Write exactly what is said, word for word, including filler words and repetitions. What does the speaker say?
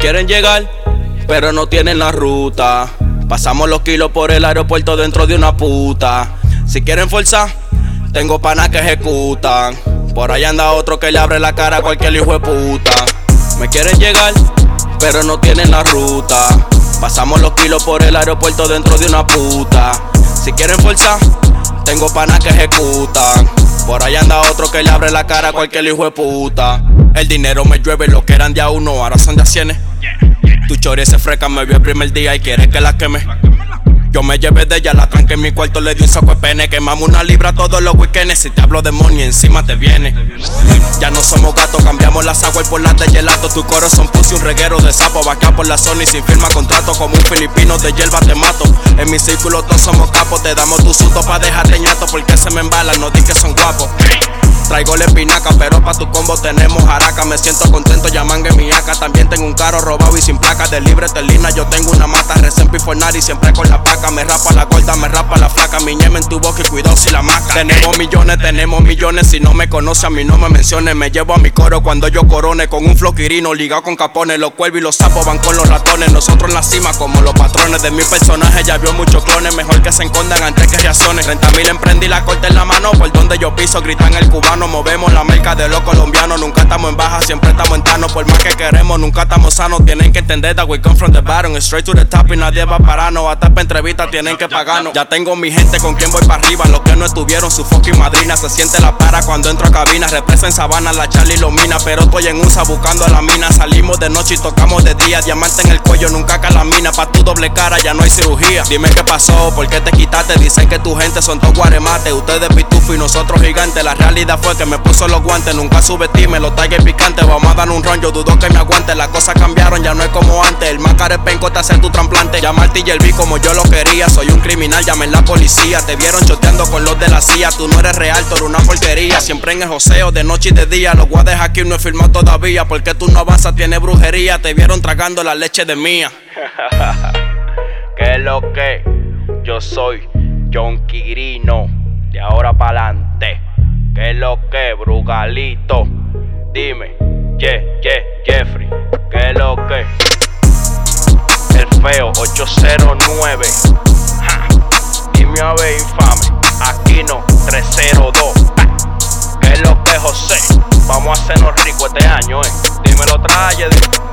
quieren llegar, pero no tienen la ruta. Pasamos los kilos por el aeropuerto dentro de una puta. Si quieren forzar, tengo panas que ejecutan. Por ahí anda otro que le abre la cara a cualquier hijo de puta. Me quieren llegar, pero no tienen la ruta. Pasamos los kilos por el aeropuerto dentro de una puta. Si quieren forzar, tengo panas que ejecutan. Por ahí anda otro que le abre la cara a cualquier hijo de puta. El dinero me llueve, lo que eran de a uno, ahora son de a cienes. Tu chori se freca, me vio el primer día y quiere que la queme. Yo me llevé de ella, la tranqué en mi cuarto, le di un saco de pene. Quemamos una libra todos los weekends. Si te hablo de money, encima te viene. Ya no somos gatos, cambiamos las aguas por las de gelato. Tu coro son pussy, un reguero de sapo. Vaquea por la zona y sin firma contrato. Como un filipino de hierba te mato. En mi círculo todos somos capos. Te damos tu susto pa' dejarte ñato. Porque se me embalan, no di que son guapos. Traigo la espinaca, pero pa' tu combo tenemos jaraca. Me siento contento, llaman en mi acá. También tengo un carro robado y sin placa. De libre telina, yo tengo una mata. Recién pifornar y siempre con la paca. Me rapa la gorda, me rapa la flaca. Mi ñeme en tu boca y cuidado si la maca. Tenemos millones, tenemos millones. Si no me conoce a mí no me mencione. Me llevo a mi coro cuando yo corone. Con un flow quirino ligado con capones. Los cuervos y los sapos van con los ratones. Nosotros en la cima como los patrones. De mi personaje ya vio muchos clones. Mejor que se escondan antes que reaccionen. treinta mil emprendí la corte en la mano. Por donde yo piso gritan el cubano. Movemos la merca de los colombianos. Nunca estamos en baja, siempre estamos en tano. Por más que queremos, nunca estamos sanos. Tienen que entender that we come from the bottom, straight to the top y nadie va a pararnos. Hasta para entrevistas tienen que pagarnos. Ya tengo mi gente con quien voy para arriba. Los que no estuvieron, su fucking madrina. Se siente la para cuando entro a cabina. Represa en Sabana, la Charlie lo mina. Pero estoy en U S A buscando a la mina. Salimos de noche y tocamos de día. Diamante en el cuello, nunca calamina. Pa' tu doble cara ya no hay cirugía. Dime qué pasó, por qué te quitaste. Dicen que tu gente son todos guaremates. Ustedes pitufo y nosotros gigantes. La realidad fue que me puso los guantes. Nunca subestime los tigers picantes. Vamos a dar un ron, yo dudo que me aguante. Las cosas cambiaron, ya no es como antes. El más carepenco te hace tu trasplante. Llama al T J B como yo lo quería. Soy un criminal, llamen la policía. Te vieron choteando con los de la C I A. Tú no eres real, tú eres una porquería. Siempre en el joseo, de noche y de día. Los guardes aquí no he firmado todavía. Porque tú no avanzas, tienes brujería. Te vieron tragando la leche de mía. ¿Qué es lo que? Yo soy John Quirino. De ahora pa'lante. ¿Qué es lo que, Brugalito? Dime, yeah, yeah, Jeffrey. ¿Qué es lo que? El feo ocho cero nueve. Ja. Dime a ver, infame. Aquino tres cero dos. ¿Qué es lo que, José? Vamos a hacernos ricos este año, eh. Dímelo, traje.